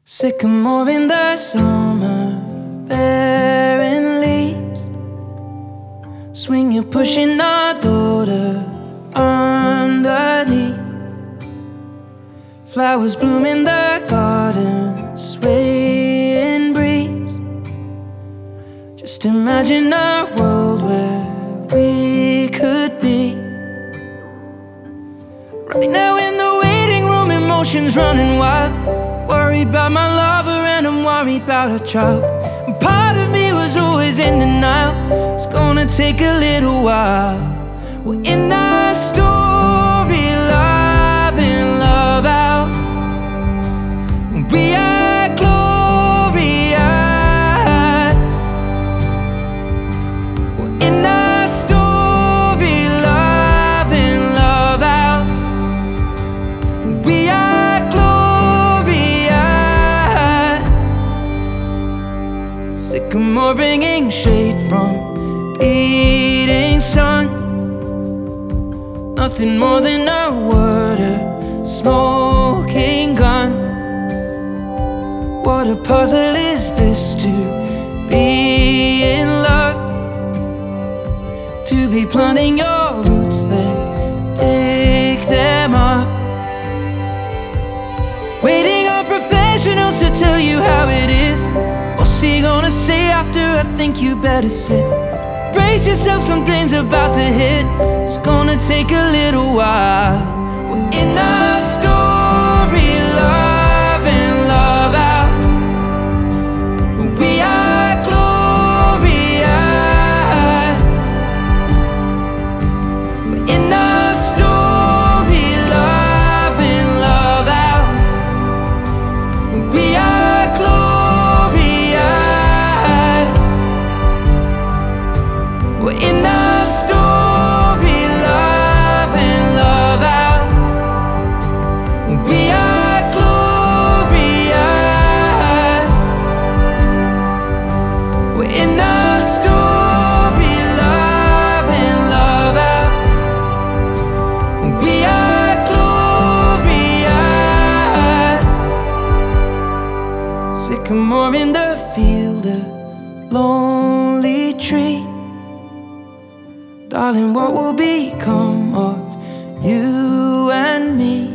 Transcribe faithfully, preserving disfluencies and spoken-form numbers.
Sycamore in the summer, bearing leaves, swinging, pushing our daughter underneath. Flowers bloom in the garden, swaying breeze. Just imagine a world where we could be. Right now in the waiting room, emotions running wild. Worried about my lover and I'm worried about a child. And part of me was always in denial. It's gonna take a little while. We're in our story, love in, love out. We are glorious. We're in our story, love in, love out. We are sycamore bringing shade from beating sun. Nothing more than a word, a smoking gun. What a puzzle is this to be in love, to be planting your roots then dig them up, waiting on professionals to tell you how it is. What's he gonna say after? I think you better sit. Brace yourself, something's about to hit. It's gonna take a little while. We're in our story, love in, love out. We are glorious. We're in our story, love in, love out. We are glorious. We're in our story, love and, love out. We are glorious. We're in our story, love and, love out. We are glorious. Sycamore in the field, a lonely tree. Darling, what will become of you and me?